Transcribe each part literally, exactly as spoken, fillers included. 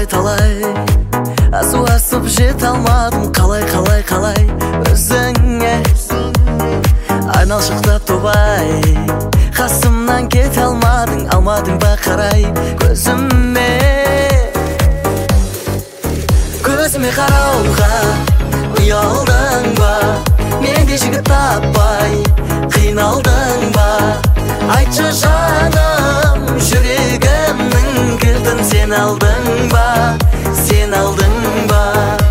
талай талай асып асып жете алмадым, қалай қалай қалай өзіңе айналшықтап тобай, қасымнан кете алмадың, алмадың ба қарай көзіме. Көзіме қарауға ұялдың ба, менде жігіт таппай қиналдың ба? Айтшы жаным, жүрегімнің кілтін сен алдың ба, сен алдың ба?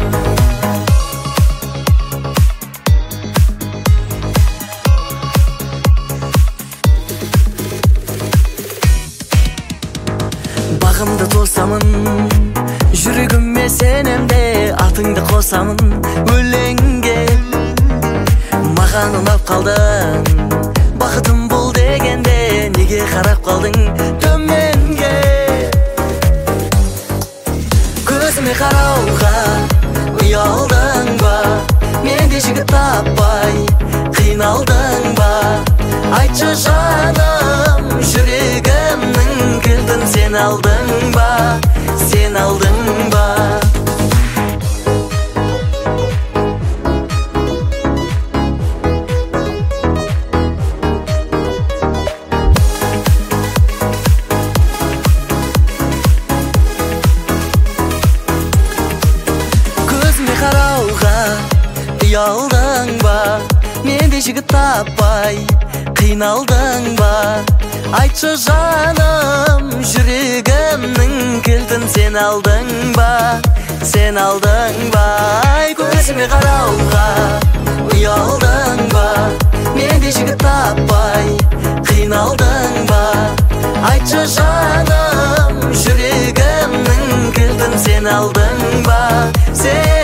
Бағымды тосамын, жүрегіме сенемде атыңды қосамын өлеңге. Маған ұнап қалдың, бақытым бұл дегенде неге қарап қалдың төменге? Көзіме қарауға ұялдың ба, менде жігіт таппай қиналдың ба? Айтшы жаным, жүрегімнің кілтін сен алдың ба, сен алдың ба? Көзіме қарауға ұялдың ба, менде жігіт таппай қиналдың ба? Айтшы жаным, жүрегімнің кілтін сен алдың ба, сен алдың ба? Көзіме қарауға ұялдың ба, менде жігіт таппай қиналдың ба? Айтшы жаным, жүрегімнің кілтін сен алдың ба, сен